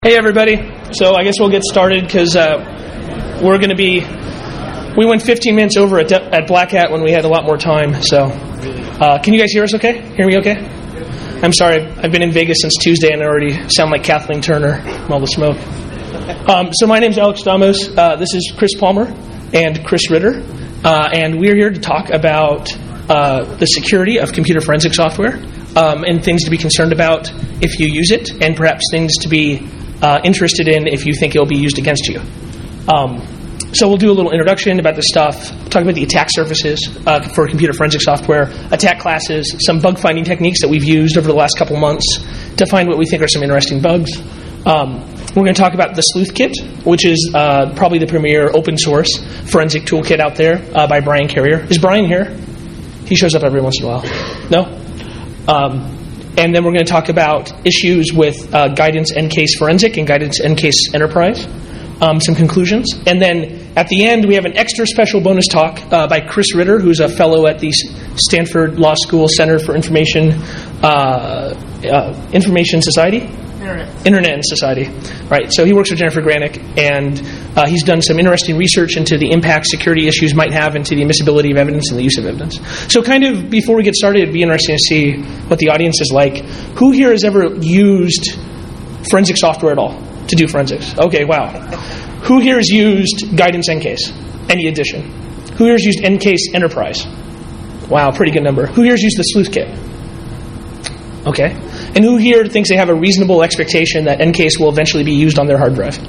Hey everybody, so I guess we'll get started because we went 15 minutes over at Black Hat when we had a lot more time, so can you guys hear us okay? Hear me okay? I'm sorry, I've been in Vegas since Tuesday and I already sound like Kathleen Turner from all the smoke. So my name's Alex Damos, this is Chris Palmer and Chris Ritter, and we're here to talk about the security of computer forensic software and things to be concerned about if you use it, and perhaps things to be interested in if you think it'll be used against you. So we'll do a little introduction about this stuff, talk about the attack surfaces for computer forensic software, attack classes, some bug finding techniques that we've used over the last couple months to find what we think are some interesting bugs. We're going to talk about the Sleuth Kit, which is probably the premier open source forensic toolkit out there by Brian Carrier. Is Brian here? He shows up every once in a while. No? And then we're going to talk about issues with Guidance Ncase Forensic and Guidance Ncase Enterprise, some conclusions. And then at the end, we have an extra special bonus talk by Chris Ritter, who's a fellow at the Stanford Law School Center for Information Society? Internet and Society. Right, so he works with Jennifer Granick, and he's done some interesting research into the impact security issues might have into the admissibility of evidence and the use of evidence. So kind of before we get started, it'd be interesting to see what the audience is like. Who here has ever used forensic software at all to do forensics? Okay, wow. Who here has used Guidance Ncase? Any addition? Who here has used Ncase Enterprise? Wow, pretty good number. Who here has used the Sleuth Kit? Okay. And who here thinks they have a reasonable expectation that Ncase will eventually be used on their hard drive?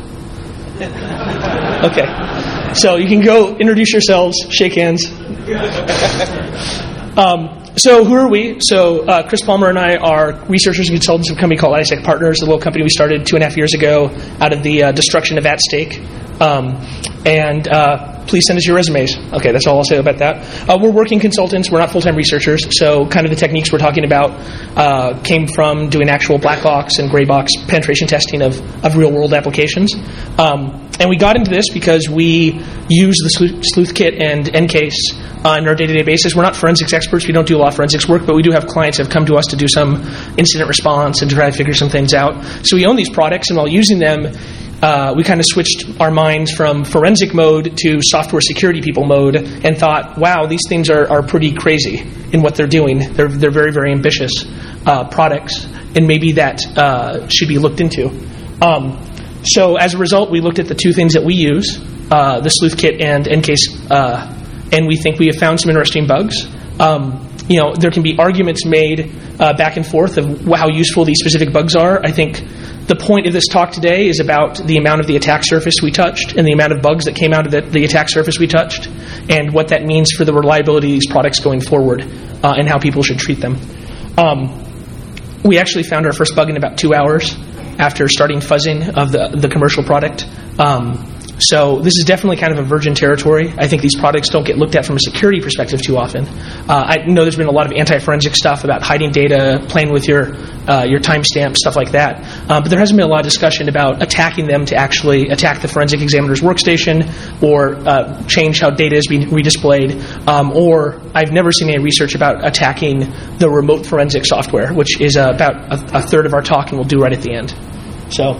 Okay. So you can go introduce yourselves, shake hands. So who are we? So Chris Palmer and I are researchers and consultants of a company called ISAC Partners, a little company we started 2.5 years ago out of the destruction of At-Stake. Please send us your resumes. Okay, that's all I'll say about that. We're working consultants. We're not full-time researchers. So kind of the techniques we're talking about came from doing actual black box and gray box penetration testing of real-world applications. And we got into this because we use the Sleuth Kit and Ncase on our day-to-day basis. We're not forensics experts. We don't do a lot of forensics work, but we do have clients that have come to us to do some incident response and to try to figure some things out. So we own these products, and while using them, we kind of switched our minds from forensic mode to software security people mode and thought, wow, these things are pretty crazy in what they're doing. They're very, very ambitious products, and maybe that should be looked into. So as a result, we looked at the two things that we use, the Sleuth Kit and Ncase, and we think we have found some interesting bugs. There can be arguments made back and forth of how useful these specific bugs are. I think the point of this talk today is about the amount of the attack surface we touched and the amount of bugs that came out of the attack surface we touched and what that means for the reliability of these products going forward and how people should treat them. We actually found our first bug in about 2 hours after starting fuzzing of the commercial product. So this is definitely kind of a virgin territory. I think these products don't get looked at from a security perspective too often. I know there's been a lot of anti-forensic stuff about hiding data, playing with your timestamp, stuff like that. But there hasn't been a lot of discussion about attacking them to actually attack the forensic examiner's workstation or change how data is being redisplayed. Or I've never seen any research about attacking the remote forensic software, which is about a third of our talk and we'll do right at the end. So...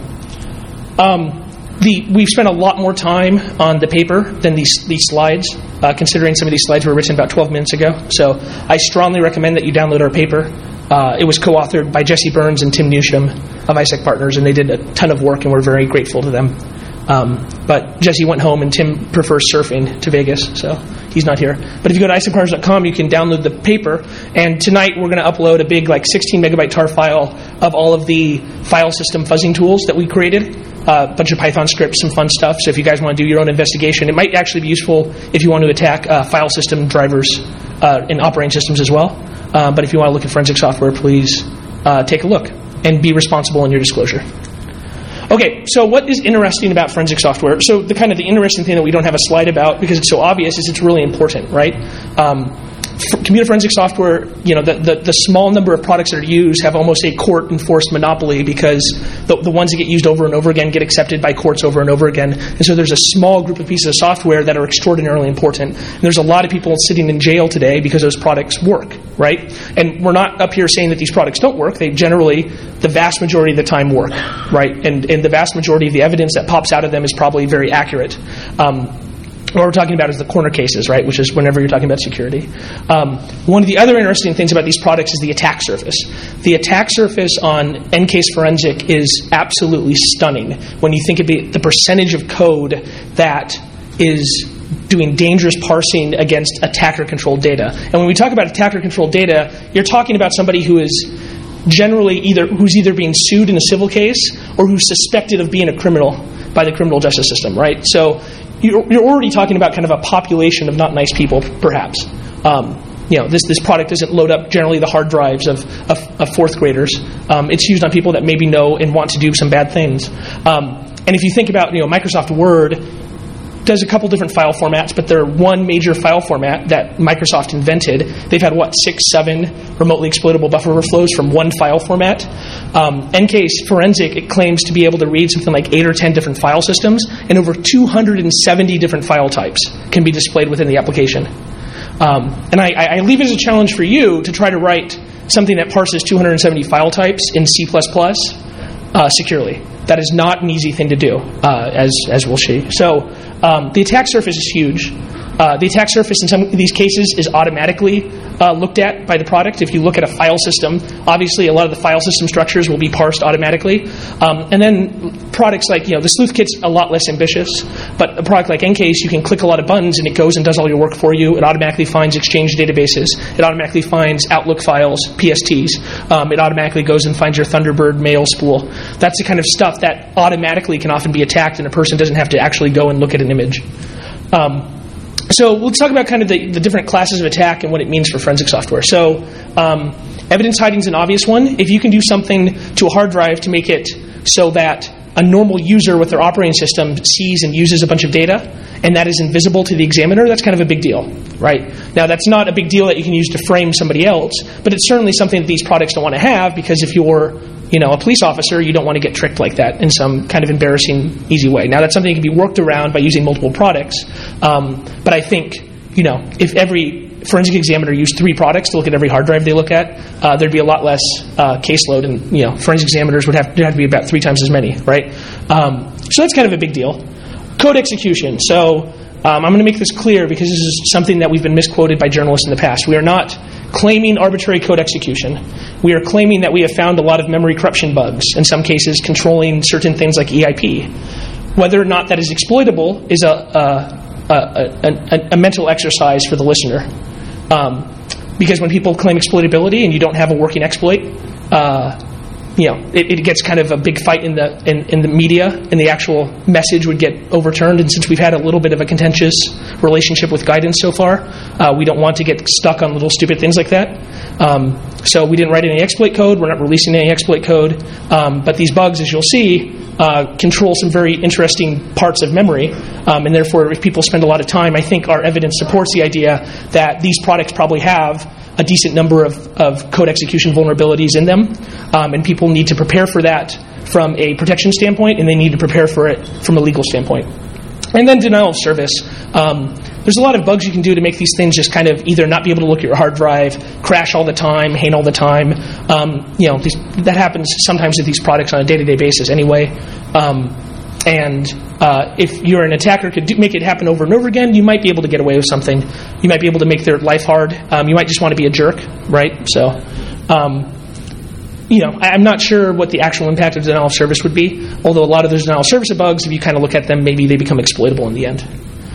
we've spent a lot more time on the paper than these slides, considering some of these slides were written about 12 minutes ago. So I strongly recommend that you download our paper. It was co-authored by Jesse Burns and Tim Newsham of ISAC Partners, and they did a ton of work, and we're very grateful to them. But Jesse went home, and Tim prefers surfing to Vegas, so he's not here. But if you go to isacpartners.com, you can download the paper. And tonight we're going to upload a big, 16-megabyte tar file of all of the file system fuzzing tools that we created. A bunch of Python scripts, some fun stuff. So if you guys want to do your own investigation, it might actually be useful if you want to attack file system drivers in operating systems as well. But if you want to look at forensic software, please take a look and be responsible in your disclosure. Okay, so what is interesting about forensic software? So the interesting thing that we don't have a slide about because it's so obvious is it's really important, right? computer forensic software, the small number of products that are used have almost a court-enforced monopoly because the ones that get used over and over again get accepted by courts over and over again. And so there's a small group of pieces of software that are extraordinarily important. And there's a lot of people sitting in jail today because those products work, right? And we're not up here saying that these products don't work. They generally, the vast majority of the time, work, right? And the vast majority of the evidence that pops out of them is probably very accurate. What we're talking about is the corner cases, right, which is whenever you're talking about security. One of the other interesting things about these products is the attack surface. The attack surface on EnCase Forensic is absolutely stunning when you think of the percentage of code that is doing dangerous parsing against attacker-controlled data. And when we talk about attacker-controlled data, you're talking about somebody who is generally who's either being sued in a civil case or who's suspected of being a criminal by the criminal justice system, right? So you're already talking about kind of a population of not nice people, perhaps. This product doesn't load up generally the hard drives of fourth graders. It's used on people that maybe know and want to do some bad things. And if you think about, Microsoft Word does a couple different file formats, but they're one major file format that Microsoft invented. They've had, 6, 7 remotely exploitable buffer overflows from one file format. EnCase Forensic, it claims to be able to read something like 8 or 10 different file systems, and over 270 different file types can be displayed within the application. And I leave it as a challenge for you to try to write something that parses 270 file types in C++ securely. That is not an easy thing to do, as we'll see. So the attack surface is huge. The attack surface in some of these cases is automatically looked at by the product. If you look at a file system, obviously a lot of the file system structures will be parsed automatically. And then products like, the Sleuth Kit's a lot less ambitious, but a product like EnCase, you can click a lot of buttons and it goes and does all your work for you. It automatically finds Exchange databases. It automatically finds Outlook files, PSTs. It automatically goes and finds your Thunderbird mail spool. That's the kind of stuff that automatically can often be attacked and a person doesn't have to actually go and look at an image. So let's talk about kind of the different classes of attack and what it means for forensic software. So evidence hiding is an obvious one. If you can do something to a hard drive to make it so that a normal user with their operating system sees and uses a bunch of data, and that is invisible to the examiner, that's kind of a big deal, right? Now, that's not a big deal that you can use to frame somebody else, but it's certainly something that these products don't want to have, because if you're a police officer, you don't want to get tricked like that in some kind of embarrassing, easy way. Now, that's something that can be worked around by using multiple products, but I think, if every forensic examiner used 3 products to look at every hard drive they look at, there'd be a lot less caseload, and forensic examiners would have to be about 3 times as many, right? So that's kind of a big deal. Code execution. So I'm going to make this clear because this is something that we've been misquoted by journalists in the past. We are not claiming arbitrary code execution. We are claiming that we have found a lot of memory corruption bugs, in some cases controlling certain things like EIP. Whether or not that is exploitable is a mental exercise for the listener. Because when people claim exploitability and you don't have a working exploit, it gets kind of a big fight in the media, and the actual message would get overturned. And since we've had a little bit of a contentious relationship with guidance so far, we don't want to get stuck on little stupid things like that. So we didn't write any exploit code. We're not releasing any exploit code. But these bugs, as you'll see, control some very interesting parts of memory. And therefore, if people spend a lot of time, I think our evidence supports the idea that these products probably have a decent number of code execution vulnerabilities in them. And people need to prepare for that from a protection standpoint, and they need to prepare for it from a legal standpoint. And then denial of service. There's a lot of bugs you can do to make these things just kind of either not be able to look at your hard drive, crash all the time, hang all the time. That happens sometimes with these products on a day-to-day basis anyway. If you're an attacker could make it happen over and over again, you might be able to get away with something. You might be able to make their life hard. You might just want to be a jerk, right? So, I'm not sure what the actual impact of denial of service would be, although a lot of those denial of service bugs, if you kind of look at them, maybe they become exploitable in the end.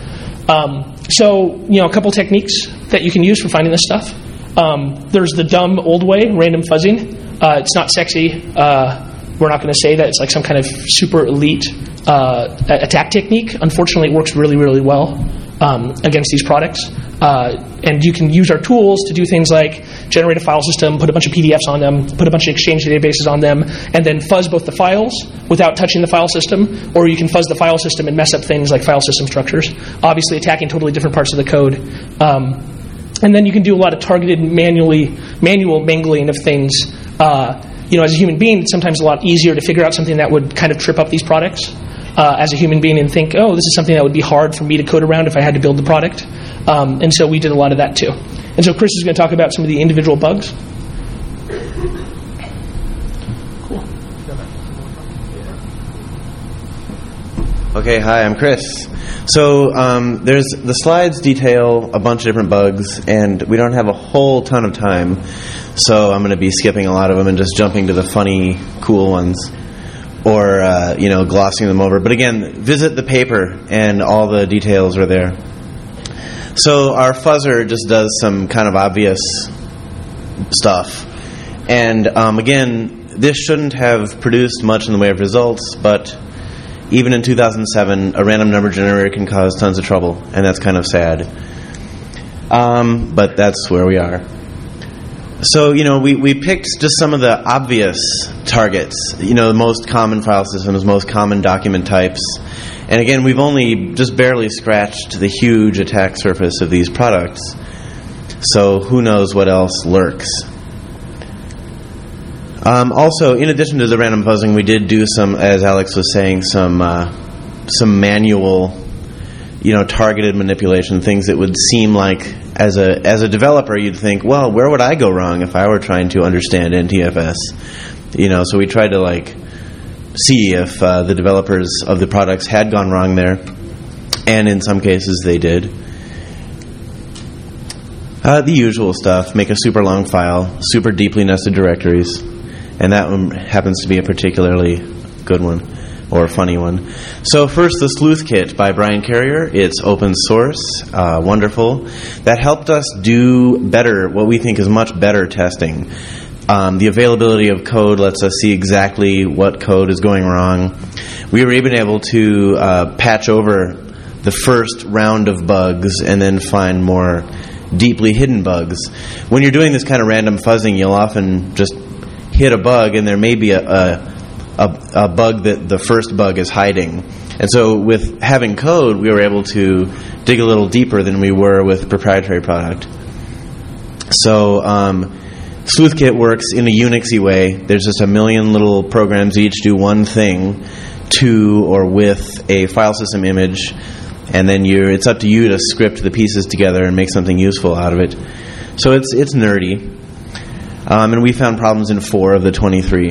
A couple techniques that you can use for finding this stuff. There's the dumb old way, random fuzzing. It's not sexy. We're not going to say that it's like some kind of super elite attack technique. Unfortunately, it works really, really well against these products. And you can use our tools to do things like generate a file system, put a bunch of PDFs on them, put a bunch of Exchange databases on them, and then fuzz both the files without touching the file system, or you can fuzz the file system and mess up things like file system structures. Obviously, attacking totally different parts of the code. And then you can do a lot of targeted manual mangling of things. As a human being, it's sometimes a lot easier to figure out something that would kind of trip up these products as a human being and think, oh, this is something that would be hard for me to code around if I had to build the product. And so we did a lot of that too. And so Chris is going to talk about some of the individual bugs. Cool. Okay, hi, I'm Chris. So the slides detail a bunch of different bugs, and we don't have a whole ton of time, so I'm going to be skipping a lot of them and just jumping to the funny, cool ones, or glossing them over. But again, visit the paper, and all the details are there. So our fuzzer just does some kind of obvious stuff, and again, this shouldn't have produced much in the way of results, but even in 2007, a random number generator can cause tons of trouble, and that's kind of sad. But that's where we are. So, we picked just some of the obvious targets, the most common file systems, most common document types. And again, we've only just barely scratched the huge attack surface of these products. So who knows what else lurks. Also, in addition to the random fuzzing, we did do some, as Alex was saying, some manual, targeted manipulation, things that would seem like, as a developer, you'd think, well, where would I go wrong if I were trying to understand NTFS? So we tried to see if the developers of the products had gone wrong there, and in some cases they did. The usual stuff: make a super long file, super deeply nested directories. And that one happens to be a particularly good one, or funny one. So first, the Sleuth Kit by Brian Carrier. It's open source, wonderful. That helped us do better, what we think is much better testing. The availability of code lets us see exactly what code is going wrong. We were even able to patch over the first round of bugs and then find more deeply hidden bugs. When you're doing this kind of random fuzzing, you'll often just hit a bug, and there may be a bug that the first bug is hiding. And so with having code, we were able to dig a little deeper than we were with proprietary product. So SleuthKit works in a Unixy way. There's just a million little programs, each do one thing to or with a file system image, and then it's up to you to script the pieces together and make something useful out of it. So it's nerdy. And we found problems in 4 of the 23.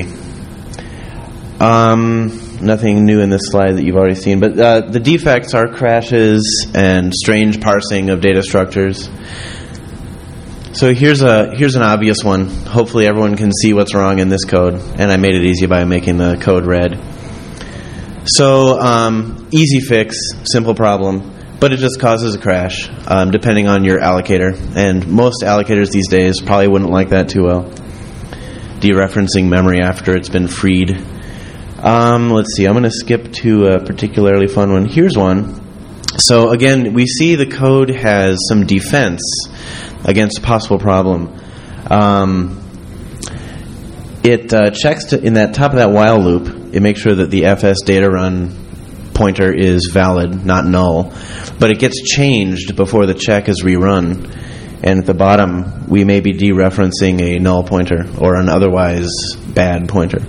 Nothing new in this slide that you've already seen, but the defects are crashes and strange parsing of data structures. So here's an obvious one. Hopefully everyone can see what's wrong in this code, and I made it easy by making the code red. So easy fix, simple problem. But it just causes a crash, depending on your allocator. And most allocators these days probably wouldn't like that too well. Dereferencing memory after it's been freed. Let's see, I'm going to skip to a particularly fun one. Here's one. So again, we see the code has some defense against a possible problem. It checks in that top of that while loop. It makes sure that the fs data run pointer is valid, not null, but it gets changed before the check is rerun, and at the bottom we may be dereferencing a null pointer or an otherwise bad pointer.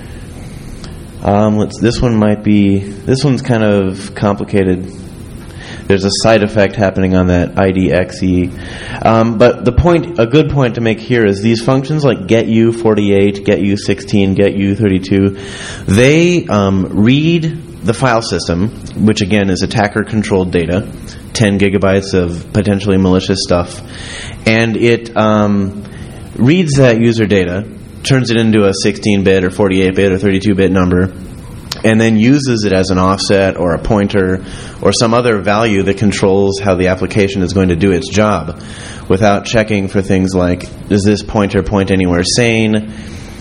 This one's kind of complicated. There's a side effect happening on that IDXE. But a good point to make here is these functions like getU48, getU16, getU32, they read the file system, which again is attacker-controlled data, 10 gigabytes of potentially malicious stuff, and it reads that user data, turns it into a 16-bit or 48-bit or 32-bit number, and then uses it as an offset or a pointer or some other value that controls how the application is going to do its job without checking for things like, does this pointer point anywhere sane?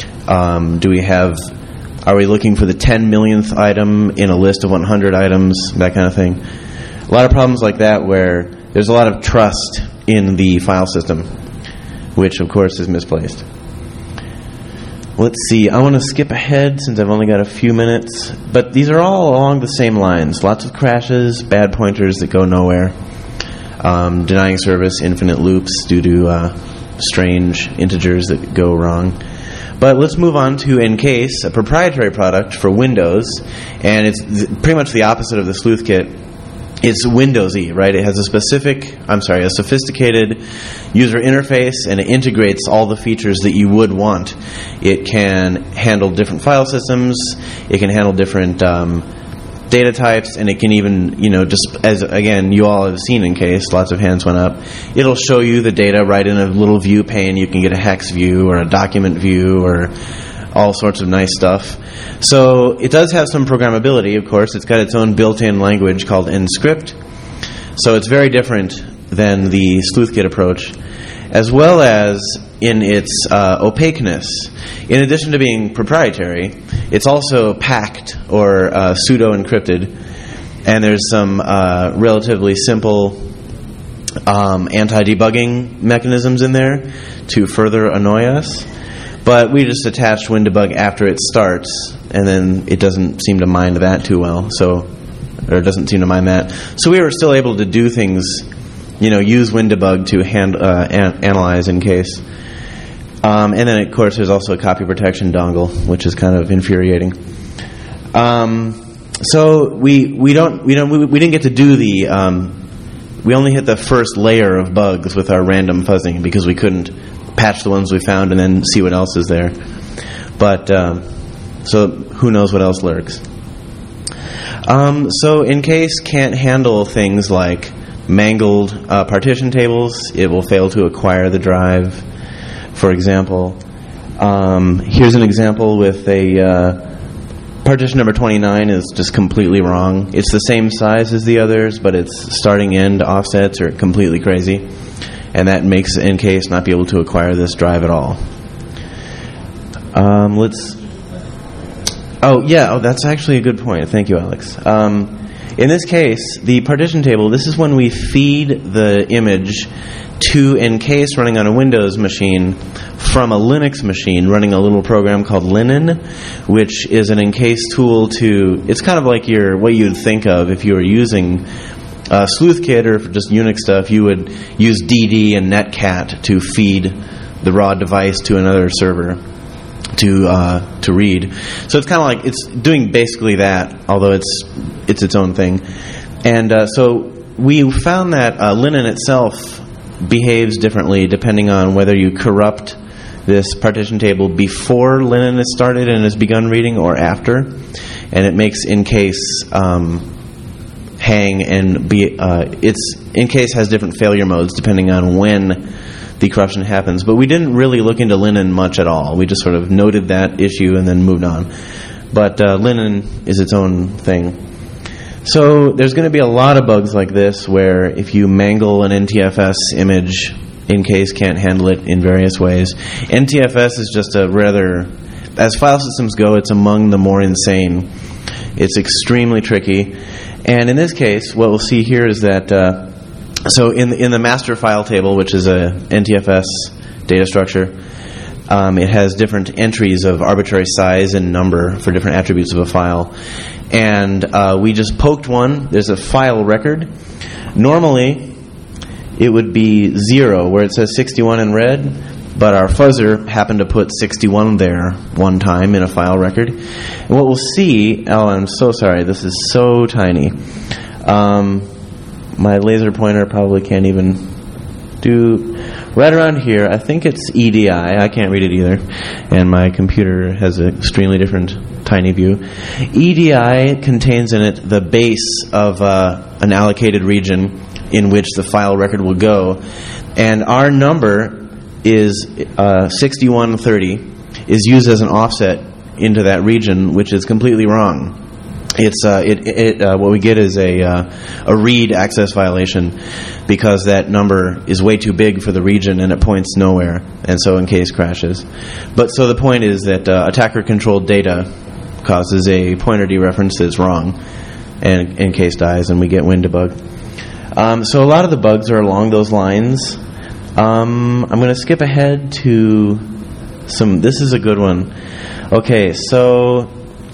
Are we looking for the 10 millionth item in a list of 100 items? That kind of thing. A lot of problems like that where there's a lot of trust in the file system, which of course is misplaced. Let's see, I want to skip ahead since I've only got a few minutes, but these are all along the same lines. Lots of crashes, bad pointers that go nowhere. denying service infinite loops due to strange integers that go wrong. But let's move on to Encase, a proprietary product for Windows, and it's pretty much the opposite of the SleuthKit. It's Windowsy, right? It has a sophisticated user interface, and it integrates all the features that you would want. It can handle different file systems, it can handle different data types, and it can even, just as, again, you all have seen Encase, lots of hands went up, it'll show you the data right in a little view pane. You can get a hex view or a document view or all sorts of nice stuff. So it does have some programmability, of course. It's got its own built-in language called Enscript. So it's very different than the SleuthKit approach, as well as in its opaqueness. In addition to being proprietary, it's also packed or pseudo-encrypted, and there's some relatively simple anti-debugging mechanisms in there to further annoy us. But we just attached WinDebug after it starts, and then it doesn't seem to mind that too well. So we were still able to do things, use WinDebug to analyze Encase. And then, of course, there's also a copy protection dongle, which is kind of infuriating. So we didn't get to do the. We only hit the first layer of bugs with our random fuzzing because we couldn't patch the ones we found and then see what else is there. But so who knows what else lurks. So Encase can't handle things like mangled partition tables. It will fail to acquire the drive, for example. Here's an example with a partition number 29 is just completely wrong. It's the same size as the others, but its starting end offsets are completely crazy, and that makes Encase not be able to acquire this drive at all. That's actually a good point. Thank you, Alex. In this case, the partition table, this is when we feed the image to Encase running on a Windows machine from a Linux machine running a little program called Linen, which is an Encase tool it's kind of like what you'd think of if you were using SleuthKit or just Unix stuff. You would use DD and Netcat to feed the raw device to another server to read. So it's kind of like it's doing basically that, although it's its own thing. And so we found that Linen itself behaves differently depending on whether you corrupt this partition table before Linen is started and has begun reading or after, and it makes Encase hang and be. Encase has different failure modes depending on when the corruption happens. But we didn't really look into Linen much at all. We just sort of noted that issue and then moved on. But Linen is its own thing. So there's going to be a lot of bugs like this where if you mangle an NTFS image, Encase can't handle it in various ways. NTFS is just as file systems go, it's among the more insane. It's extremely tricky. And in this case, what we'll see here is that, so in the master file table, which is a NTFS data structure, it has different entries of arbitrary size and number for different attributes of a file. And we just poked one. There's a file record. Normally, it would be 0, where it says 61 in red, but our fuzzer happened to put 61 there one time in a file record. And what we'll see, I'm so sorry, this is so tiny. My laser pointer probably can't even do... Right around here, I think it's EDI. I can't read it either. And my computer has an extremely different tiny view. EDI contains in it the base of an allocated region in which the file record will go. And our number is 6130 is used as an offset into that region, which is completely wrong. It's what we get is a read access violation because that number is way too big for the region and it points nowhere, and so Encase crashes. But so the point is that attacker controlled data causes a pointer dereference that's wrong, and Encase dies, and we get WinDebug. So a lot of the bugs are along those lines. I'm going to skip ahead to some. This is a good one. Okay, so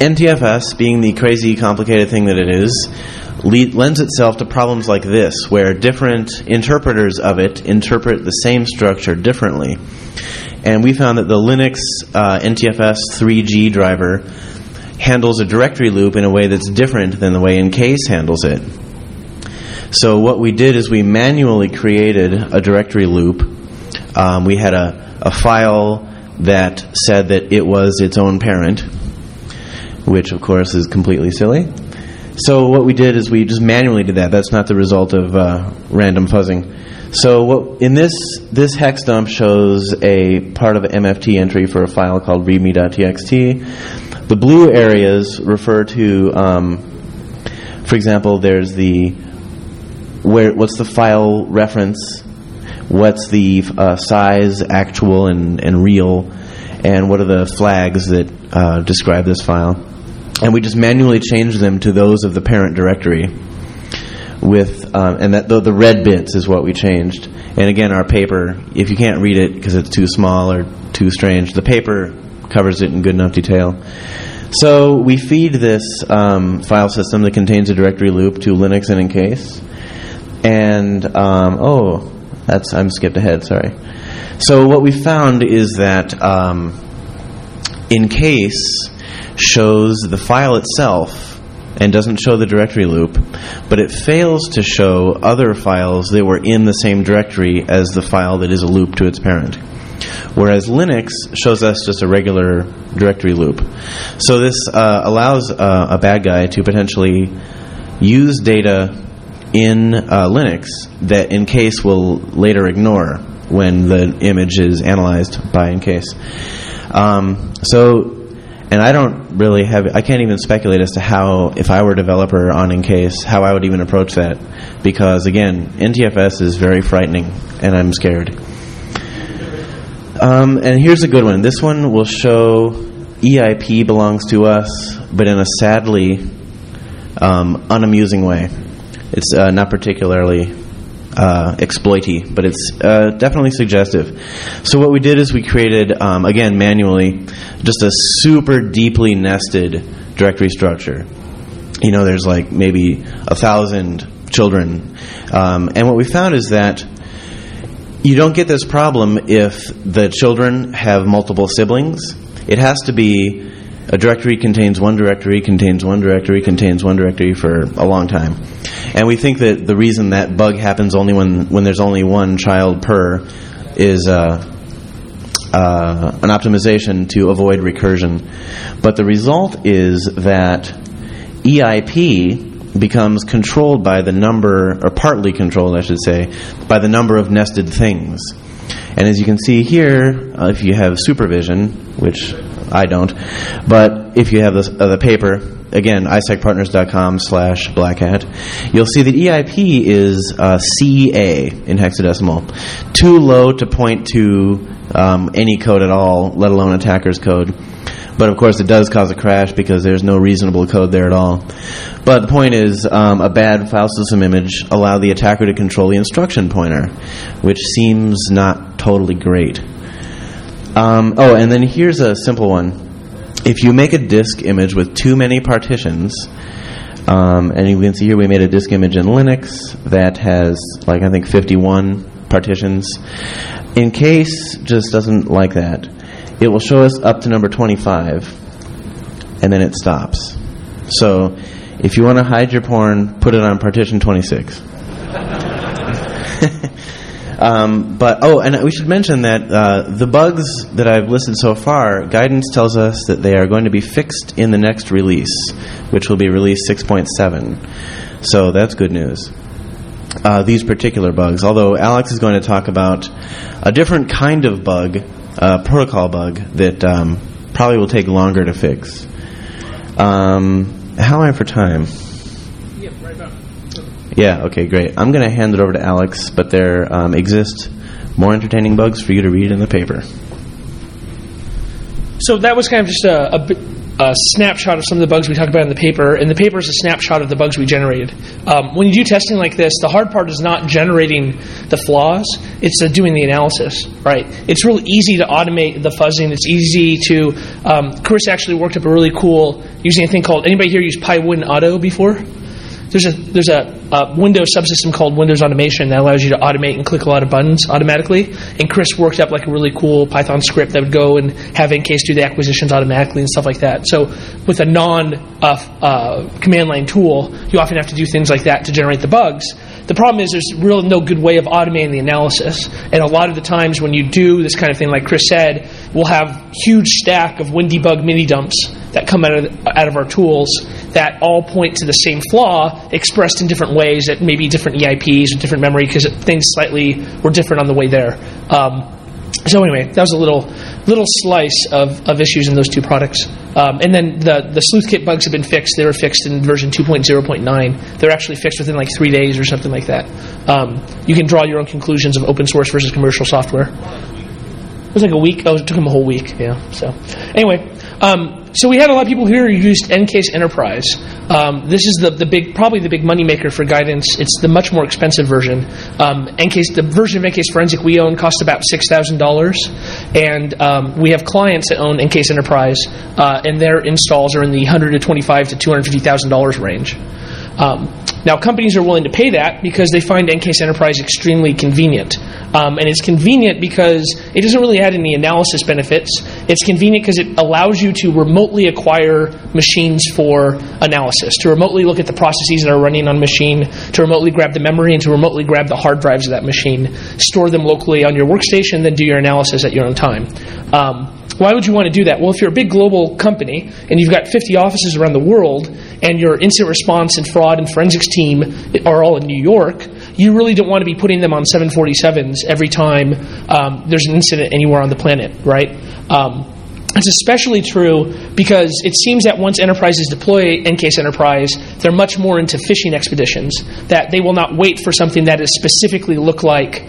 NTFS, being the crazy complicated thing that it is, lends itself to problems like this, where different interpreters of it interpret the same structure differently. And we found that the Linux NTFS 3G driver handles a directory loop in a way that's different than the way Encase handles it. So what we did is we manually created a directory loop. We had a file that said that it was its own parent, which of course is completely silly. So what we did is we just manually did that. That's not the result of random fuzzing. So in this hex dump shows a part of an MFT entry for a file called readme.txt. The blue areas refer to, for example, there's what's the file reference, what's the size, actual and real, and what are the flags that describe this file. And we just manually change them to those of the parent directory. And that the red bits is what we changed. And again, our paper, if you can't read it because it's too small or too strange, the paper covers it in good enough detail. So we feed this file system that contains a directory loop to Linux and Encase. And I'm skipped ahead. Sorry. So what we found is that Encase shows the file itself and doesn't show the directory loop, but it fails to show other files that were in the same directory as the file that is a loop to its parent. Whereas Linux shows us just a regular directory loop. So this allows a bad guy to potentially use data in Linux that Encase will later ignore when the image is analyzed by Encase. And I can't even speculate as to how, if I were a developer on Encase, how I would even approach that. Because, again, NTFS is very frightening, and I'm scared. And here's a good one. This one will show EIP belongs to us, but in a sadly unamusing way. It's not particularly exploity, but it's definitely suggestive. So what we did is we created, again manually, just a super deeply nested directory structure. There's like maybe 1,000 children. And what we found is that you don't get this problem if the children have multiple siblings. It has to be a directory contains one directory, contains one directory, contains one directory for a long time. And we think that the reason that bug happens only when there's only one child per is an optimization to avoid recursion. But the result is that EIP becomes controlled by the number, or partly controlled, I should say, by the number of nested things. And as you can see here, if you have supervision, which I don't, but if you have the paper, again, isecpartners.com/blackhat, you'll see that EIP is CA in hexadecimal. Too low to point to any code at all, let alone attacker's code. But of course it does cause a crash because there's no reasonable code there at all. But the point is, a bad file system image allowed the attacker to control the instruction pointer, which seems not totally great. And then here's a simple one. If you make a disk image with too many partitions, and you can see here we made a disk image in Linux that has, I think 51 partitions. Encase just doesn't like that. It will show us up to number 25, and then it stops. So if you want to hide your porn, put it on partition 26. And we should mention that the bugs that I've listed so far, guidance tells us that they are going to be fixed in the next release, which will be release 6.7. So that's good news. These particular bugs, although Alex is going to talk about a different kind of bug, protocol bug, that probably will take longer to fix. How am I for time? Yeah, okay, great. I'm going to hand it over to Alex, but there exist more entertaining bugs for you to read in the paper. So that was kind of just a a snapshot of some of the bugs we talk about in the paper, and the paper is a snapshot of the bugs we generated. When you do testing like this, the hard part is not generating the flaws, it's doing the analysis, right? It's really easy to automate the fuzzing. It's easy to... Chris actually worked up a really cool, using a thing called... Anybody here use PyWin Auto before? There's a Windows subsystem called Windows Automation that allows you to automate and click a lot of buttons automatically. And Chris worked up like a really cool Python script that would go and have Ncase do the acquisitions automatically and stuff like that. So with a non-command line tool, you often have to do things like that to generate the bugs. The problem is there's really no good way of automating the analysis. And a lot of the times when you do this kind of thing, like Chris said, we'll have huge stack of WinDebug mini dumps that come out of our tools that all point to the same flaw expressed in different ways at maybe different EIPs or different memory because things slightly were different on the way there. So anyway, that was a little slice of issues in those two products. And then the SleuthKit bugs have been fixed. They were fixed in version 2.0.9. They're actually fixed within like 3 days or something like that. You can draw your own conclusions of open source versus commercial software. It was like a week. Oh, it took them a whole week. Yeah. So anyway, so we had a lot of people here who used Ncase Enterprise. This is probably the big moneymaker for guidance. It's the much more expensive version. The version of Ncase Forensic we own costs about $6,000, and we have clients that own Ncase Enterprise, and their installs are in the $125,000 to $250,000 range. Now, companies are willing to pay that because they find Ncase Enterprise extremely convenient. And it's convenient because it doesn't really add any analysis benefits. It's convenient because it allows you to remotely acquire machines for analysis, to remotely look at the processes that are running on a machine, to remotely grab the memory, and to remotely grab the hard drives of that machine, store them locally on your workstation, then do your analysis at your own time. Why would you want to do that? Well, if you're a big global company and you've got 50 offices around the world and your incident response and fraud and forensics team are all in New York, you really don't want to be putting them on 747s every time there's an incident anywhere on the planet, right? It's especially true because it seems that once enterprises deploy Ncase Enterprise, they're much more into phishing expeditions, that they will not wait for something that is specifically look like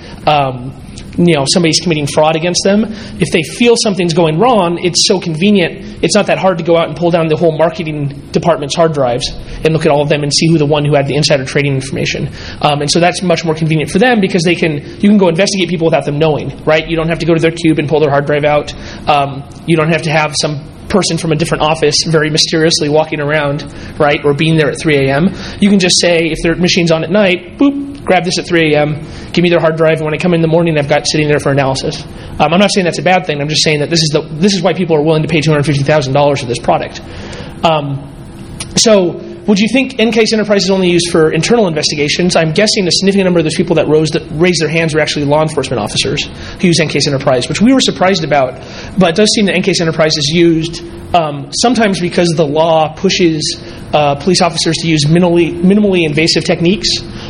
somebody's committing fraud against them. If they feel something's going wrong, it's so convenient, it's not that hard to go out and pull down the whole marketing department's hard drives and look at all of them and see who the one who had the insider trading information. And so that's much more convenient for them because you can go investigate people without them knowing, right? You don't have to go to their cube and pull their hard drive out. You don't have to have some person from a different office very mysteriously walking around, right, or being there at 3 a.m. You can just say, if their machine's on at night, boop, grab this at 3 a.m., give me their hard drive, and when I come in the morning, I've got sitting there for analysis. I'm not saying that's a bad thing. I'm just saying that this is why people are willing to pay $250,000 for this product. So would you think Ncase Enterprise is only used for internal investigations? I'm guessing a significant number of those people that raised their hands were actually law enforcement officers who use Ncase Enterprise, which we were surprised about. But it does seem that Ncase Enterprise is used sometimes because the law pushes police officers to use minimally invasive techniques.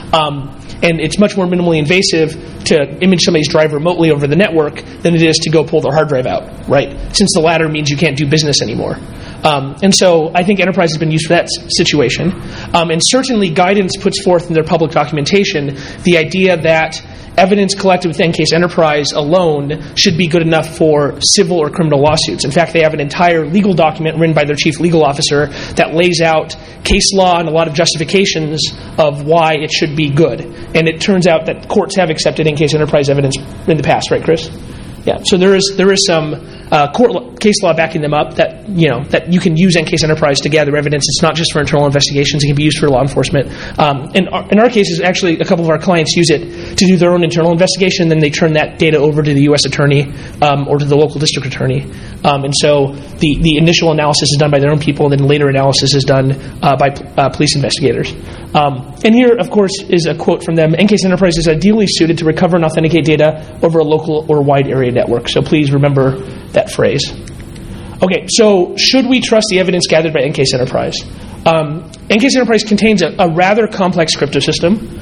And it's much more minimally invasive to image somebody's drive remotely over the network than it is to go pull their hard drive out, right? Since the latter means you can't do business anymore. And so I think Enterprise has been used for that situation. And certainly Guidance puts forth in their public documentation the idea that evidence collected with Ncase Enterprise alone should be good enough for civil or criminal lawsuits. In fact, they have an entire legal document written by their chief legal officer that lays out case law and a lot of justifications of why it should be good. And it turns out that courts have accepted Ncase Enterprise evidence in the past, right, Chris? Yeah, so there is some case law backing them up that you can use Ncase Enterprise to gather evidence. It's not just for internal investigations; it can be used for law enforcement. In our cases, actually, a couple of our clients use it to do their own internal investigation. Then they turn that data over to the U.S. attorney or to the local district attorney. And so the initial analysis is done by their own people, and then later analysis is done by police investigators. And here, of course, is a quote from them: "Ncase Enterprise is ideally suited to recover and authenticate data over a local or wide area network." So please remember that phrase. Okay, so should we trust the evidence gathered by Ncase Enterprise? Ncase Enterprise contains a rather complex crypto system.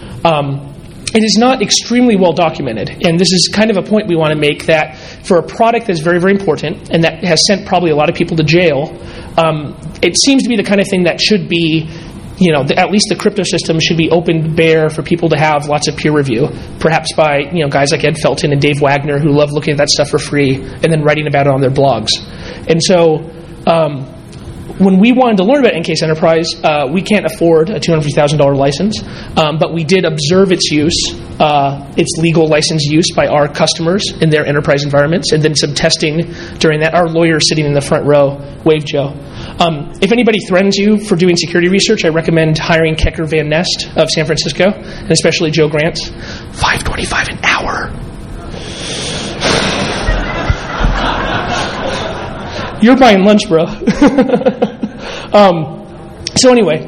It is not extremely well documented, and this is kind of a point we want to make, that for a product that's very, very important and that has sent probably a lot of people to jail, it seems to be the kind of thing that should be, at least the crypto system should be open bare for people to have lots of peer review, perhaps by guys like Ed Felton and Dave Wagner, who love looking at that stuff for free and then writing about it on their blogs. And so when we wanted to learn about EnCase Enterprise, we can't afford a $250,000 license, but we did observe its use, its legal license use by our customers in their enterprise environments, and then some testing during that. Our lawyer sitting in the front row, wave Joe. If anybody threatens you for doing security research, I recommend hiring Kecker Van Nest of San Francisco, and especially Joe Grants. $5.25 an hour. You're buying lunch, bro. So anyway,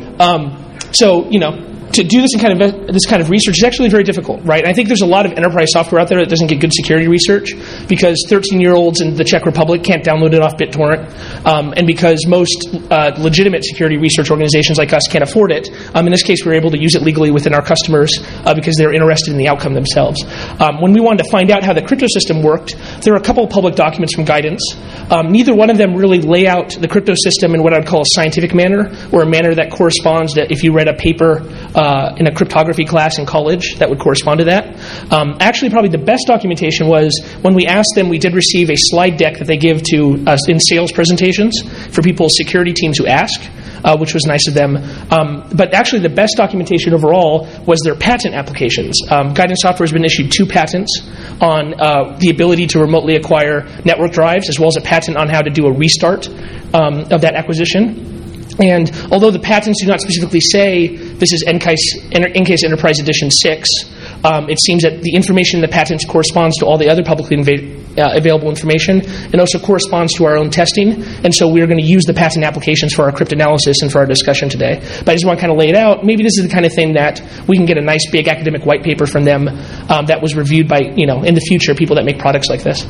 to do this kind of research is actually very difficult, right? I think there's a lot of enterprise software out there that doesn't get good security research because 13-year-olds in the Czech Republic can't download it off BitTorrent, and because most legitimate security research organizations like us can't afford it. In this case, we were able to use it legally within our customers because they're interested in the outcome themselves. When we wanted to find out how the crypto system worked, there are a couple of public documents from Guidance. Neither one of them really lay out the crypto system in what I'd call a scientific manner, or a manner that corresponds to if you read a paper in a cryptography class in college that would correspond to that. Actually, probably the best documentation was when we asked them, we did receive a slide deck that they give to us in sales presentations for people's security teams who ask, which was nice of them. But actually the best documentation overall was their patent applications. Guidance Software has been issued 2 patents on the ability to remotely acquire network drives, as well as a patent on how to do a restart of that acquisition. And although the patents do not specifically say this is EnCase Enterprise Edition 6, it seems that the information in the patents corresponds to all the other publicly available information and also corresponds to our own testing. And so we're going to use the patent applications for our cryptanalysis and for our discussion today. But I just want to kind of lay it out. Maybe this is the kind of thing that we can get a nice big academic white paper from them that was reviewed by, in the future, people that make products like this.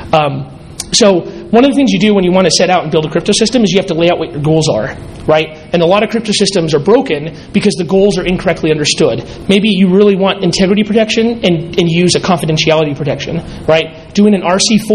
So one of the things you do when you want to set out and build a crypto system is you have to lay out what your goals are, right? And a lot of crypto systems are broken because the goals are incorrectly understood. Maybe you really want integrity protection and use a confidentiality protection, right? Doing an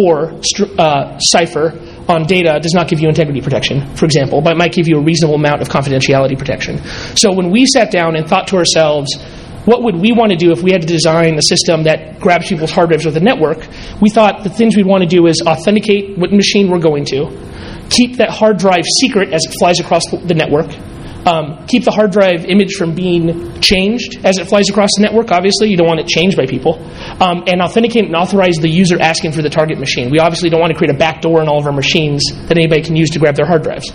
RC4 cipher on data does not give you integrity protection, for example, but it might give you a reasonable amount of confidentiality protection. So when we sat down and thought to ourselves, what would we want to do if we had to design a system that grabs people's hard drives with a network? We thought the things we'd want to do is authenticate what machine we're going to, keep that hard drive secret as it flies across the network, keep the hard drive image from being changed as it flies across the network. Obviously, you don't want it changed by people, and authenticate and authorize the user asking for the target machine. We obviously don't want to create a backdoor in all of our machines that anybody can use to grab their hard drives.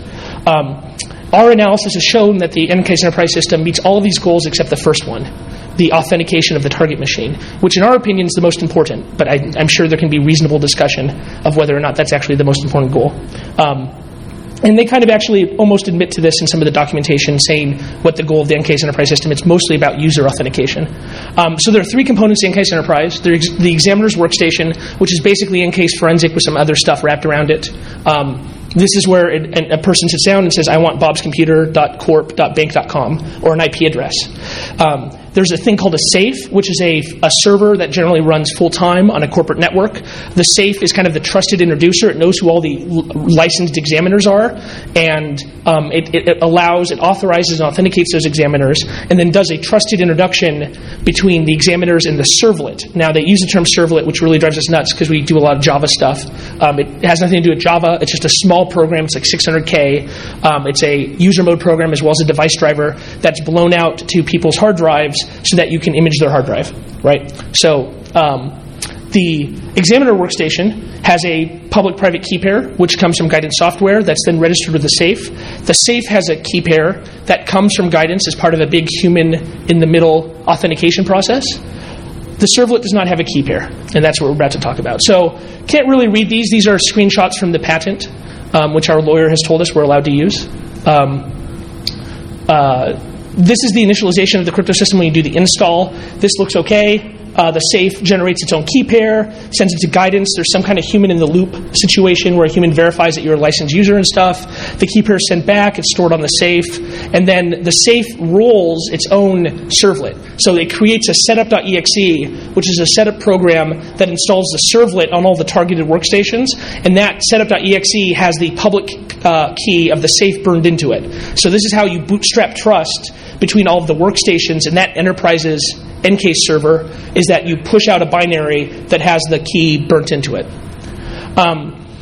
Our analysis has shown that the EnCase Enterprise system meets all of these goals except the first one, the authentication of the target machine, which in our opinion is the most important, but I'm sure there can be reasonable discussion of whether or not that's actually the most important goal. And they kind of actually almost admit to this in some of the documentation, saying what the goal of the EnCase Enterprise system, it's mostly about user authentication. So there are 3 components to EnCase Enterprise. There's the examiner's workstation, which is basically EnCase Forensic with some other stuff wrapped around it. This is where a person sits down and says, I want bobscomputer.corp.bank.com, or an IP address. There's a thing called a safe, which is a server that generally runs full-time on a corporate network. The safe is kind of the trusted introducer. It knows who all the licensed examiners are, and it authorizes and authenticates those examiners, and then does a trusted introduction between the examiners and the servlet. Now, they use the term servlet, which really drives us nuts because we do a lot of Java stuff. It has nothing to do with Java. It's just a small program. It's like 600K. It's a user mode program as well as a device driver that's blown out to people's hard drives so that you can image their hard drive, right? So the examiner workstation has a public-private key pair, which comes from Guidance Software, that's then registered with the safe. The safe has a key pair that comes from Guidance as part of a big human-in-the-middle authentication process. The servlet does not have a key pair, and that's what we're about to talk about. So can't really read these. These are screenshots from the patent, which our lawyer has told us we're allowed to use. This is the initialization of the crypto system when you do the install. This looks okay. The safe generates its own key pair, sends it to Guidance. There's some kind of human-in-the-loop situation where a human verifies that you're a licensed user and stuff. The key pair is sent back. It's stored on the safe. And then the safe rolls its own servlet. So it creates a setup.exe, which is a setup program that installs the servlet on all the targeted workstations. And that setup.exe has the public key of the safe burned into it. So this is how you bootstrap trust between all of the workstations and that enterprise's EnCase server, is that you push out a binary that has the key burnt into it. One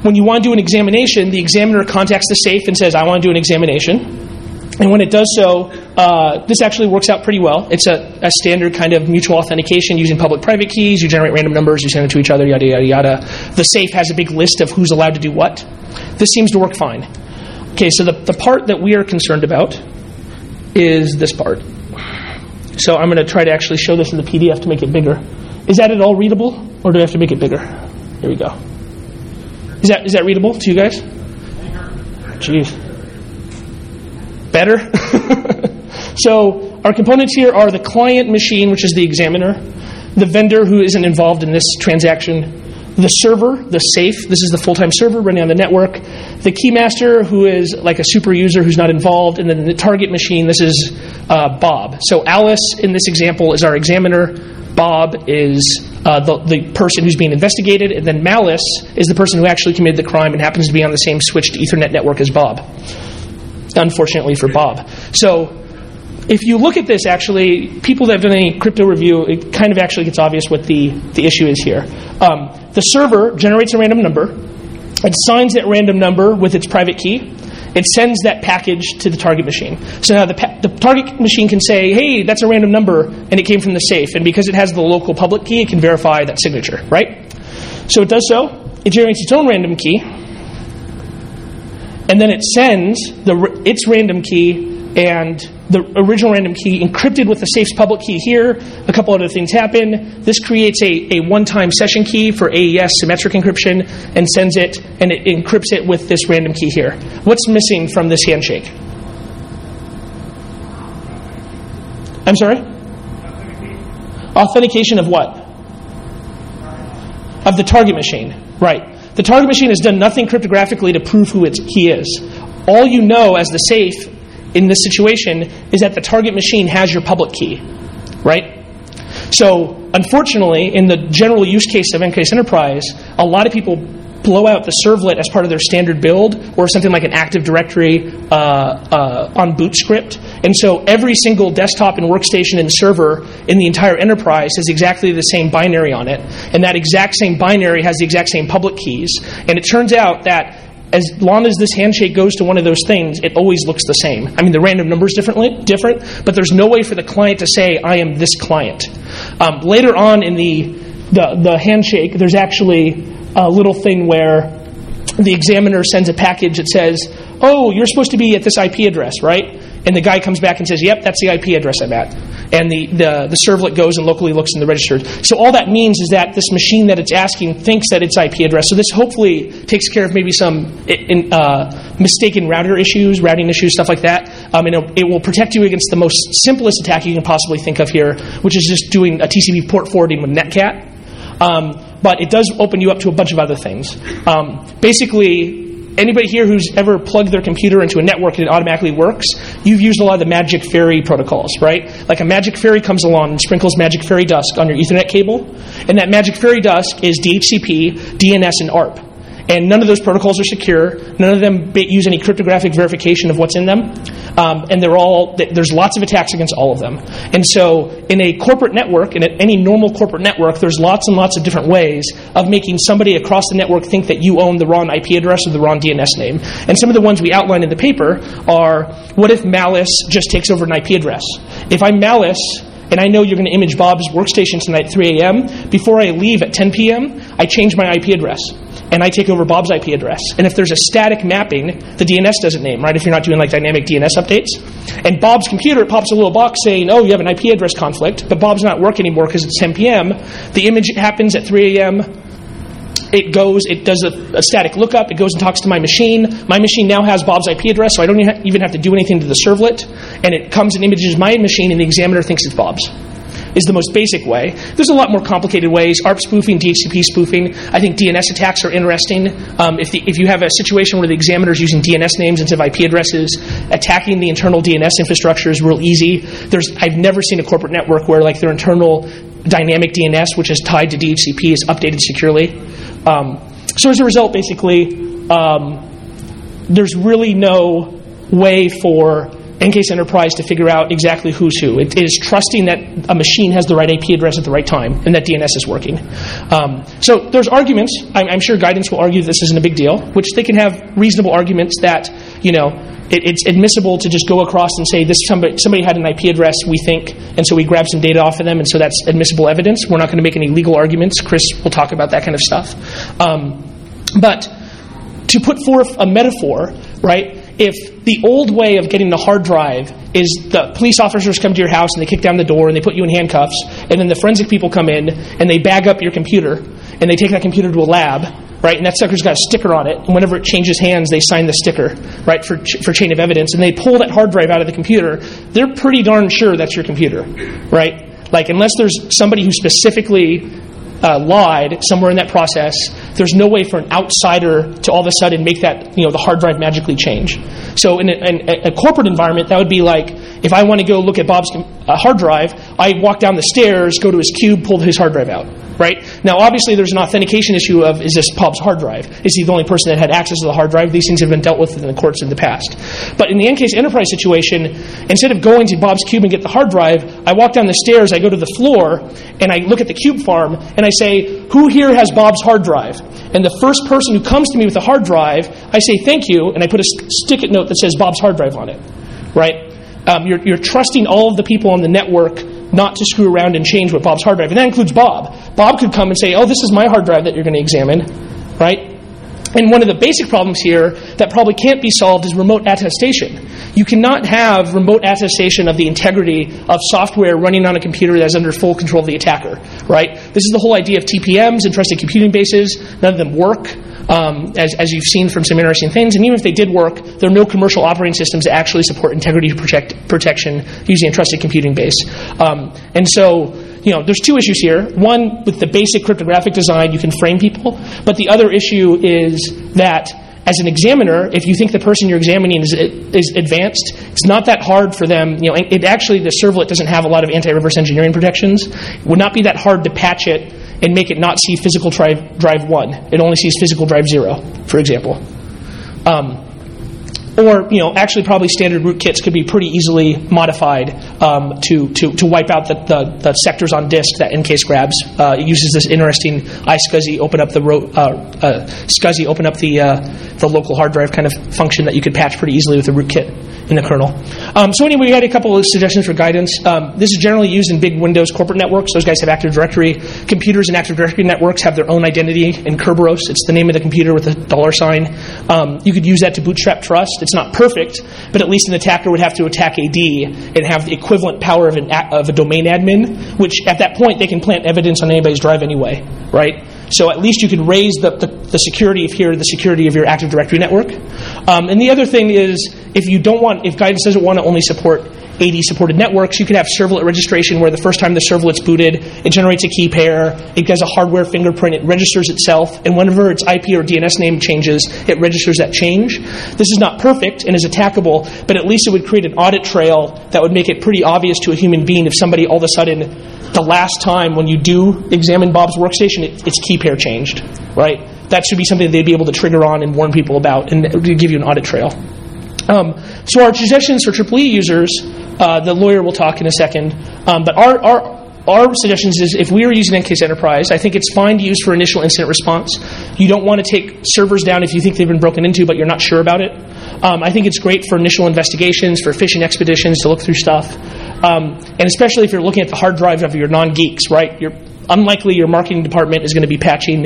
when you want to do an examination, the examiner contacts the safe and says, I want to do an examination. And when it does so, this actually works out pretty well. It's a standard kind of mutual authentication using public-private keys. You generate random numbers, you send it to each other, yada, yada, yada. The safe has a big list of who's allowed to do what. This seems to work fine. Okay, so the part that we are concerned about is this part. So I'm going to try to actually show this in the PDF to make it bigger. Is that at all readable, or do I have to make it bigger? Here we go. Is that readable to you guys? Jeez. Better? So our components here are the client machine, which is the examiner, the vendor who isn't involved in this transaction, the server, the safe, this is the full-time server running on the network, the keymaster, who is like a super user who's not involved, and then the target machine, this is Bob. So Alice, in this example, is our examiner. Bob is the person who's being investigated, and then Malice is the person who actually committed the crime and happens to be on the same switched Ethernet network as Bob, unfortunately for Bob. So if you look at this, actually, people that have done any crypto review, it kind of actually gets obvious what the issue is here. The server generates a random number. It signs that random number with its private key. It sends that package to the target machine. So now the target machine can say, hey, that's a random number, and it came from the safe. And because it has the local public key, it can verify that signature, right? So it does so. It generates its own random key. And then it sends its random key and the original random key encrypted with the safe's public key here. A couple other things happen. This creates a one-time session key for AES symmetric encryption and sends it, and it encrypts it with this random key here. What's missing from this handshake? I'm sorry? Authentication of what? Of the target machine. Right. The target machine has done nothing cryptographically to prove who its key is. All you know as the safe in this situation is that the target machine has your public key, right? So, unfortunately, in the general use case of EnCase Enterprise, a lot of people blow out the servlet as part of their standard build, or something like an Active Directory on boot script. And so every single desktop and workstation and server in the entire enterprise has exactly the same binary on it. And that exact same binary has the exact same public keys. And it turns out that as long as this handshake goes to one of those things, it always looks the same. I mean, the random number is different, but there's no way for the client to say, I am this client. Later on in the handshake, there's actually a little thing where the examiner sends a package that says, oh, you're supposed to be at this IP address, right? And the guy comes back and says, yep, that's the IP address I'm at. And the servlet goes and locally looks in the register. So all that means is that this machine that it's asking thinks that it's IP address. So this hopefully takes care of maybe some mistaken routing issues, stuff like that. And it will protect you against the most simplest attack you can possibly think of here, which is just doing a TCP port forwarding with Netcat. But it does open you up to a bunch of other things. Basically, anybody here who's ever plugged their computer into a network and it automatically works, you've used a lot of the Magic Fairy protocols, right? Like a Magic Fairy comes along and sprinkles Magic Fairy dust on your Ethernet cable, and that Magic Fairy dust is DHCP, DNS, and ARP. And none of those protocols are secure. None of them use any cryptographic verification of what's in them. And there's lots of attacks against all of them. And so in a corporate network, in any normal corporate network, there's lots and lots of different ways of making somebody across the network think that you own the wrong IP address or the wrong DNS name. And some of the ones we outline in the paper are, what if Malice just takes over an IP address? If I'm Malice, and I know you're going to image Bob's workstation tonight at 3 a.m., before I leave at 10 p.m., I change my IP address, and I take over Bob's IP address. And if there's a static mapping, the DNS doesn't name, right, if you're not doing like dynamic DNS updates. And Bob's computer pops a little box saying, oh, you have an IP address conflict, but Bob's not working anymore because it's 10 p.m. The image happens at 3 a.m., it does a static lookup, it goes and talks to my machine. My machine now has Bob's IP address, so I don't even have to do anything to the servlet. And it comes and images my machine, and the examiner thinks it's Bob's. Is the most basic way. There's a lot more complicated ways. ARP spoofing, DHCP spoofing. I think DNS attacks are interesting. If you have a situation where the examiner is using DNS names instead of IP addresses, attacking the internal DNS infrastructure is real easy. I've never seen a corporate network where like their internal dynamic DNS, which is tied to DHCP, is updated securely. So as a result, basically, there's really no way for Encase Enterprise to figure out exactly who's who. It is trusting that a machine has the right IP address at the right time and that DNS is working. So there's arguments. I'm sure guidance will argue this isn't a big deal, which they can have reasonable arguments that, it's admissible to just go across and say this somebody had an IP address, we think, and so we grab some data off of them, and so that's admissible evidence. We're not going to make any legal arguments. Chris will talk about that kind of stuff. But to put forth a metaphor, right, if the old way of getting the hard drive is the police officers come to your house and they kick down the door and they put you in handcuffs, and then the forensic people come in and they bag up your computer and they take that computer to a lab, right, and that sucker's got a sticker on it, and whenever it changes hands, they sign the sticker, right, for chain of evidence, and they pull that hard drive out of the computer, they're pretty darn sure that's your computer, right? Like, unless there's somebody who specifically lied somewhere in that process, there's no way for an outsider to all of a sudden make that, the hard drive magically change. So in a corporate environment, that would be like, if I want to go look at Bob's hard drive, I walk down the stairs, go to his cube, pull his hard drive out, right? Now, obviously, there's an authentication issue of, is this Bob's hard drive? Is he the only person that had access to the hard drive? These things have been dealt with in the courts in the past. But in the Encase Enterprise situation, instead of going to Bob's cube and get the hard drive, I walk down the stairs, I go to the floor, and I look at the cube farm, and I say, who here has Bob's hard drive? And the first person who comes to me with a hard drive, I say, thank you, and I put a stick-it note that says Bob's hard drive on it, right? You're trusting all of the people on the network not to screw around and change what Bob's hard drive. And that includes Bob. Bob could come and say, oh, this is my hard drive that you're going to examine, right? And one of the basic problems here that probably can't be solved is remote attestation. You cannot have remote attestation of the integrity of software running on a computer that's under full control of the attacker, right? This is the whole idea of TPMs and trusted computing bases. None of them work, as you've seen from some interesting things. And even if they did work, there are no commercial operating systems that actually support integrity protection using a trusted computing base. And so, there's two issues here. One, with the basic cryptographic design, you can frame people. But the other issue is that as an examiner, if you think the person you're examining is advanced, it's not that hard for them. The servlet doesn't have a lot of anti-reverse engineering protections. It would not be that hard to patch it and make it not see physical drive 1. It only sees physical drive 0, for example. Or, actually probably standard rootkits could be pretty easily modified to wipe out the sectors on disk that Encase grabs. It uses this interesting iSCSI open up the local hard drive kind of function that you could patch pretty easily with a rootkit in the kernel. So anyway, we had a couple of suggestions for guidance. This is generally used in big Windows corporate networks. Those guys have Active Directory. Computers and Active Directory networks have their own identity in Kerberos. It's the name of the computer with a $sign. You could use that to bootstrap trust. It's not perfect, but at least an attacker would have to attack AD and have the equivalent power of a domain admin, which at that point they can plant evidence on anybody's drive anyway, right? So at least you could raise the security of the security of your Active Directory network. And the other thing is, if guidance doesn't want to only support AD-supported networks, you could have servlet registration where the first time the servlet's booted, it generates a key pair, it does a hardware fingerprint, it registers itself, and whenever its IP or DNS name changes, it registers that change. This is not perfect and is attackable, but at least it would create an audit trail that would make it pretty obvious to a human being if somebody all of a sudden, the last time when you do examine Bob's workstation, its key pair changed, right? That should be something they'd be able to trigger on and warn people about, and it would give you an audit trail. So our suggestions for EEE users, the lawyer will talk in a second, but our suggestions is if we are using Encase Enterprise, I think it's fine to use for initial incident response. You don't want to take servers down if you think they've been broken into, but you're not sure about it. I think it's great for initial investigations, for phishing expeditions to look through stuff, and especially if you're looking at the hard drive of your non-geeks, right? Unlikely your marketing department is going to be patching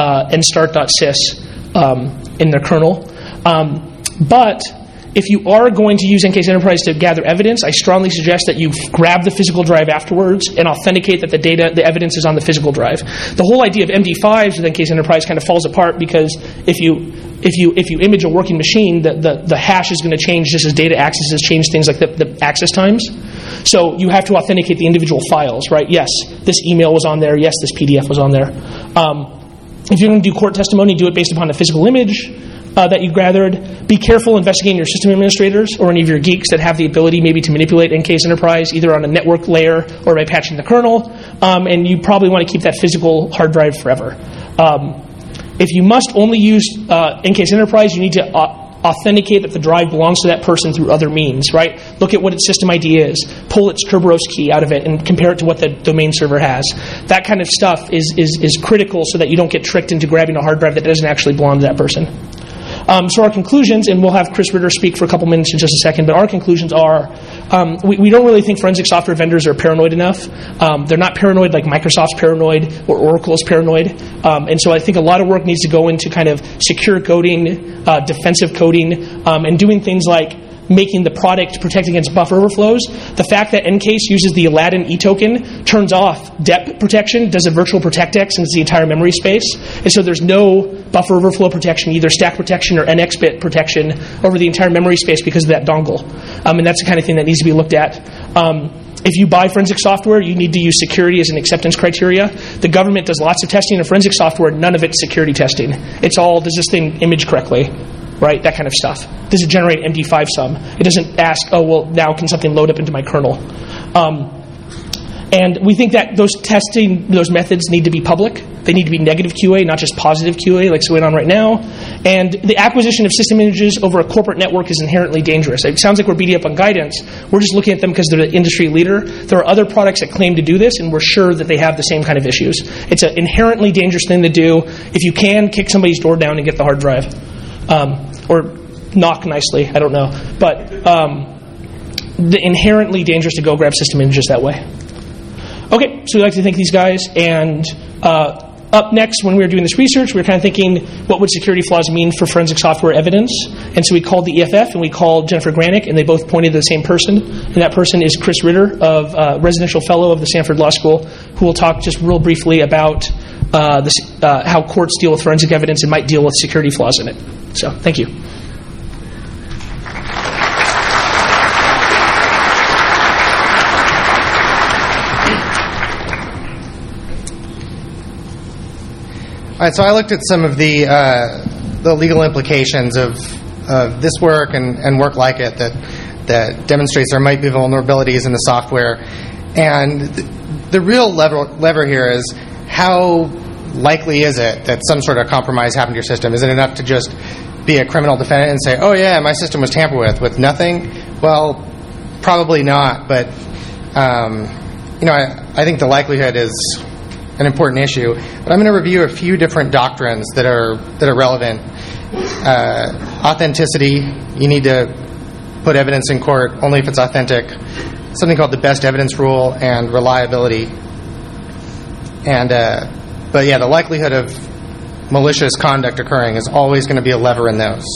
nstart.sys in their kernel. But if you are going to use Encase Enterprise to gather evidence, I strongly suggest that you grab the physical drive afterwards and authenticate that the evidence is on the physical drive. The whole idea of MD5s with Encase Enterprise kind of falls apart because if you image a working machine, the hash is going to change just as data accesses change things like the access times. So you have to authenticate the individual files, right? Yes, this email was on there. Yes, this PDF was on there. If you're going to do court testimony, do it based upon a physical image that you gathered. Be careful investigating your system administrators or any of your geeks that have the ability maybe to manipulate Encase Enterprise either on a network layer or by patching the kernel. And you probably want to keep that physical hard drive forever. If you must only use Encase Enterprise, you need to authenticate that the drive belongs to that person through other means, right? Look at what its system ID is, pull its Kerberos key out of it, and compare it to what the domain server has. That kind of stuff is critical so that you don't get tricked into grabbing a hard drive that doesn't actually belong to that person. So our conclusions, and we'll have Chris Ritter speak for a couple minutes in just a second, but our conclusions are we don't really think forensic software vendors are paranoid enough. They're not paranoid like Microsoft's paranoid or Oracle's paranoid. And so I think a lot of work needs to go into kind of secure coding, defensive coding, and doing things like making the product protect against buffer overflows. The fact that Encase uses the Aladdin e-token turns off DEP protection, does a virtual protectx, and it's the entire memory space. And so there's no buffer overflow protection, either stack protection or NX-bit protection over the entire memory space because of that dongle. And that's the kind of thing that needs to be looked at. If you buy forensic software, you need to use security as an acceptance criteria. The government does lots of testing of forensic software, none of it's security testing. It's all, does this thing image correctly? Right, that kind of stuff. Does it generate MD5 sum? It doesn't ask, oh, well, now can something load up into my kernel? And we think that those methods need to be public. They need to be negative QA, not just positive QA like it's going on right now. And the acquisition of system images over a corporate network is inherently dangerous. It sounds like we're beating up on Guidance. We're just looking at them because they're the industry leader. There are other products that claim to do this, and we're sure that they have the same kind of issues. It's an inherently dangerous thing to do. If you can, kick somebody's door down and get the hard drive. Or knock nicely, I don't know. But inherently dangerous to go grab system images that way. Okay, so we'd like to thank these guys. And up next, when we were doing this research, we were kind of thinking, what would security flaws mean for forensic software evidence? And so we called the EFF and we called Jennifer Granick, and they both pointed to the same person. And that person is Chris Ritter, of residential fellow of the Stanford Law School, who will talk just real briefly about how courts deal with forensic evidence and might deal with security flaws in it. So, thank you. All right, so I looked at some of the legal implications of this work and work like it that demonstrates there might be vulnerabilities in the software. And the real lever here is how likely is it that some sort of compromise happened to your system? Is it enough to just be a criminal defendant and say, oh yeah, my system was tampered with nothing? Well, probably not, but I think the likelihood is an important issue. But I'm going to review a few different doctrines that are relevant. Authenticity, you need to put evidence in court only if it's authentic. Something called the best evidence rule, and reliability. But yeah, the likelihood of malicious conduct occurring is always going to be a lever in those.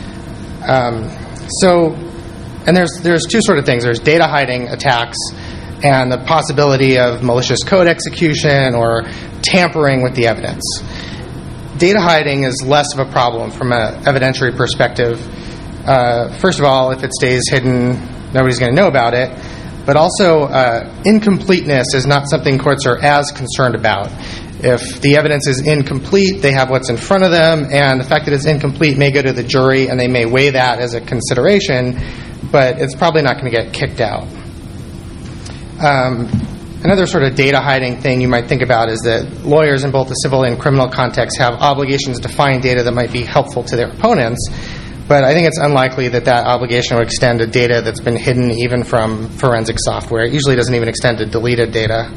And there's two sort of things. There's data hiding attacks and the possibility of malicious code execution or tampering with the evidence. Data hiding is less of a problem from an evidentiary perspective. First of all, if it stays hidden, nobody's going to know about it. But also, incompleteness is not something courts are as concerned about. If the evidence is incomplete, they have what's in front of them, and the fact that it's incomplete may go to the jury, and they may weigh that as a consideration, but it's probably not going to get kicked out. Another sort of data hiding thing you might think about is that lawyers in both the civil and criminal context have obligations to find data that might be helpful to their opponents, but I think it's unlikely that obligation would extend to data that's been hidden even from forensic software. It usually doesn't even extend to deleted data.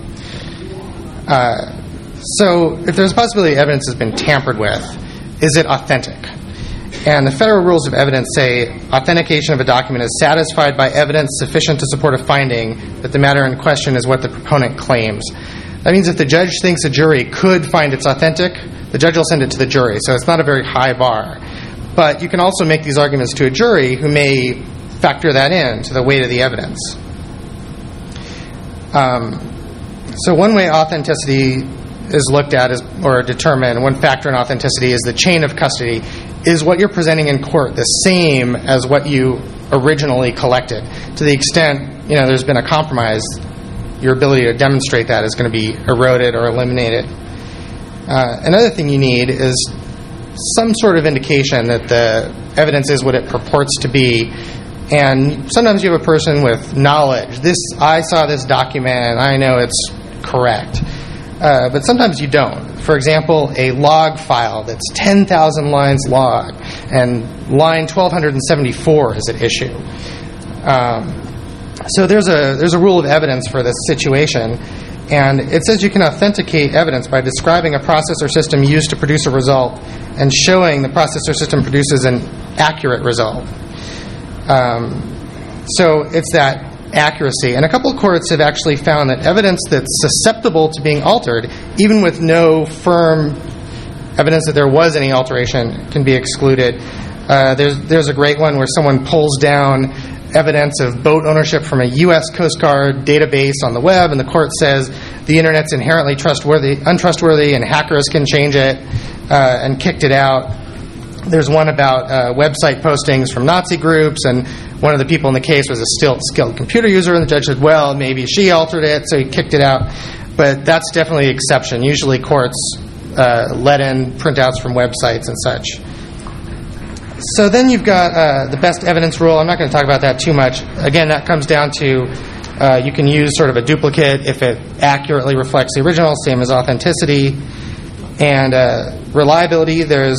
So if there's a possibility evidence has been tampered with, is it authentic? And the federal rules of evidence say authentication of a document is satisfied by evidence sufficient to support a finding that the matter in question is what the proponent claims. That means if the judge thinks a jury could find it's authentic, the judge will send it to the jury. So it's not a very high bar. But you can also make these arguments to a jury who may factor that in to the weight of the evidence. So one way authenticity is looked at or determined, one factor in authenticity is the chain of custody. Is what you're presenting in court the same as what you originally collected? To the extent there's been a compromise, your ability to demonstrate that is going to be eroded or eliminated. Another thing you need is some sort of indication that the evidence is what it purports to be. And sometimes you have a person with knowledge. I saw this document, I know it's correct. But sometimes you don't. For example, a log file that's 10,000 lines long, and line 1274 is at issue. So there's a rule of evidence for this situation, and it says you can authenticate evidence by describing a process or system used to produce a result and showing the process or system produces an accurate result. So it's that accuracy. And a couple of courts have actually found that evidence that's susceptible to being altered, even with no firm evidence that there was any alteration, can be excluded. There's a great one where someone pulls down evidence of boat ownership from a U.S. Coast Guard database on the web, and the court says the Internet's inherently untrustworthy, and hackers can change it, and kicked it out. There's one about website postings from Nazi groups, and one of the people in the case was a skilled computer user, and the judge said, well, maybe she altered it, so he kicked it out. But that's definitely an exception. Usually courts let in printouts from websites and such. So then you've got the best evidence rule. I'm not going to talk about that too much. Again, that comes down to you can use sort of a duplicate if it accurately reflects the original, same as authenticity. And reliability, there's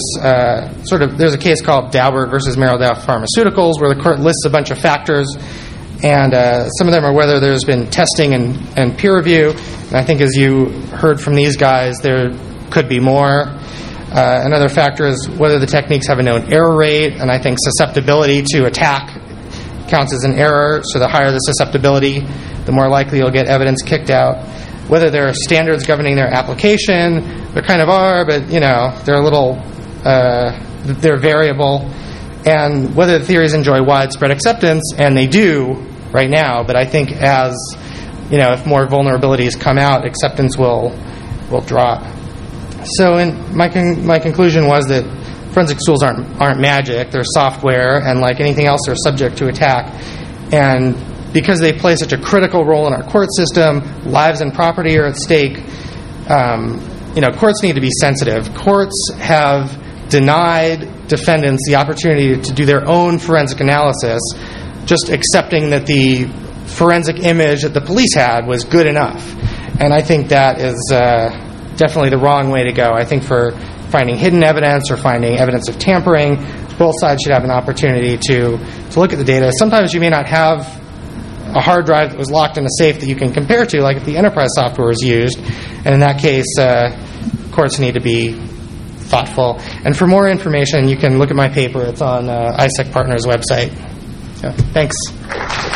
a case called Daubert versus Merrill Dow Pharmaceuticals, where the court lists a bunch of factors, and some of them are whether there's been testing and peer review. And I think, as you heard from these guys, there could be more. Another factor is whether the techniques have a known error rate, and I think susceptibility to attack counts as an error. So the higher the susceptibility, the more likely you'll get evidence kicked out. Whether there are standards governing their application, there kind of are, but they're a little they're variable. And whether the theories enjoy widespread acceptance, and they do right now, but I think as if more vulnerabilities come out, acceptance will drop. So my conclusion was that forensic tools aren't magic. They're software, and like anything else, they're subject to attack. And because they play such a critical role in our court system, lives and property are at stake. Courts need to be sensitive. Courts have denied defendants the opportunity to do their own forensic analysis, just accepting that the forensic image that the police had was good enough. And I think that is definitely the wrong way to go. I think for finding hidden evidence or finding evidence of tampering, both sides should have an opportunity to look at the data. Sometimes you may not have a hard drive that was locked in a safe that you can compare to, like if the enterprise software is used. And in that case, courts need to be thoughtful. And for more information, you can look at my paper. It's on ISEC Partners' website. So, thanks.